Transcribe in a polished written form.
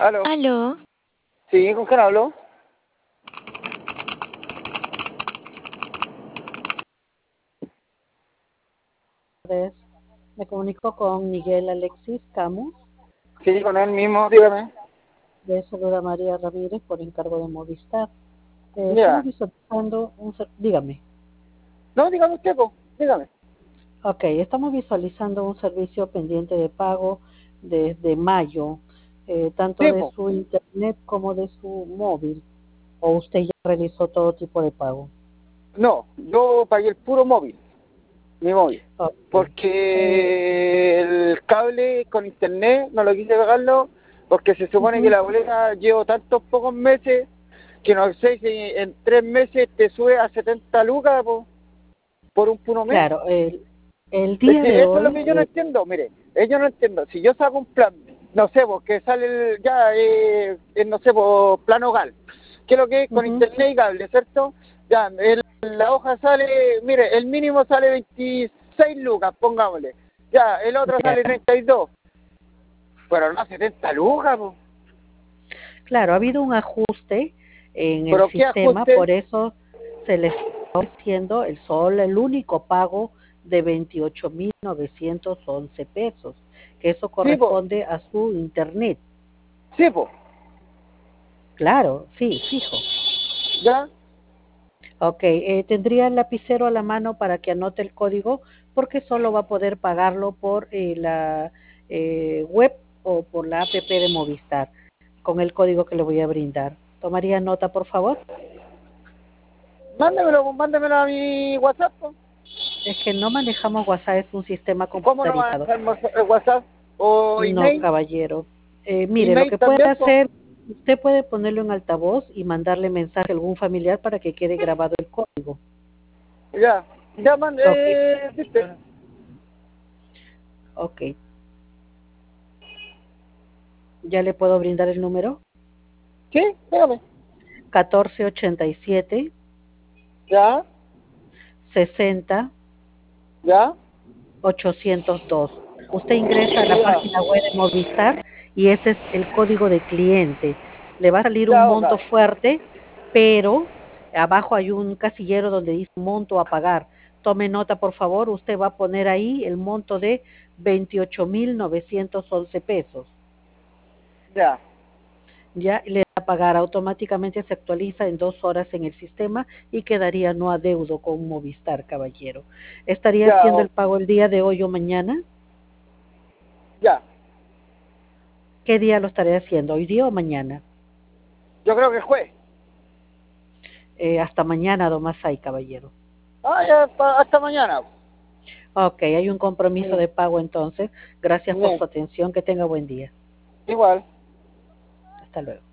Aló. Aló, Sí, ¿con quién hablo? Tardes. Me comunico con Miguel Alexis Camus, Sí, con él mismo, dígame. de Saluda María Ramírez, por encargo de Movistar. Estamos Ya. visualizando dígame. No, dígame usted, po. Dígame. Ok, estamos visualizando un servicio pendiente de pago desde mayo, tanto Sí, de po. su internet como de su móvil, o usted ya realizó todo tipo de pago. No, yo pagué el puro móvil, mi móvil. Ok. Porque el cable con internet no lo quise pagarlo, porque se supone que Ujú. la boleta llevo tantos pocos meses que no sé si en 3 meses te sube a 70 lucas por un puro mes. Claro, el Es día de que eso es lo hoy, que yo no entiendo, mire, yo no entiendo, si yo saco un plan, no sé, porque sale no sé, plan hogar, ¿qué es lo que es? Con ujú, internet y cable, ¿cierto? Ya, la hoja sale, mire, el mínimo sale 26 lucas, pongámosle, ya, el otro ya. sale 32, pero no 70 lucas, po. Claro, ha habido un ajuste en el Pero ¿qué sistema, ajuste? por eso se le está ofreciendo el único pago de 28.911 pesos, que eso Sí, po, corresponde a su internet. sí, po, Claro, sí, fijo. ya, Ok, tendría el lapicero a la mano para que anote el código, porque solo va a poder pagarlo por la web o por la app de Movistar, con el código que le voy a brindar. ¿Tomaría nota, por favor? mándemelo a mi WhatsApp, po. Es que no manejamos WhatsApp, es un sistema ¿Cómo no computarizado. manejamos el WhatsApp? ¿O No, email? caballero. Mire, lo ¿Email que puede también, po? hacer, usted puede ponerlo en altavoz y mandarle mensaje a algún familiar para que quede grabado el código. Ya, ya Ok, ¿viste? ok. ¿Ya le puedo brindar el número? Sí, dígame. 1487 Ya, 60 ya, 802. Usted ingresa a la ya, página web de Movistar y ese es el código de cliente. Le va a salir un ya, Oka. monto fuerte, pero abajo hay un casillero donde dice monto a pagar. Tome nota, por favor. Usted va a poner ahí el monto de 28.911 pesos. Ya, Ya le va a pagar automáticamente, se actualiza en 2 horas en el sistema y quedaría no adeudo con Movistar, caballero. ¿Estaría ya, haciendo el pago el día de hoy o mañana? ya. ¿Qué día lo estaré haciendo? ¿Hoy día o mañana? Yo creo que fue. Hasta mañana, Domasay, caballero. Ah, ya, hasta mañana. Ok, hay un compromiso Mm, de pago entonces. Gracias por mm, su atención. Que tenga buen día. igual. Hasta luego.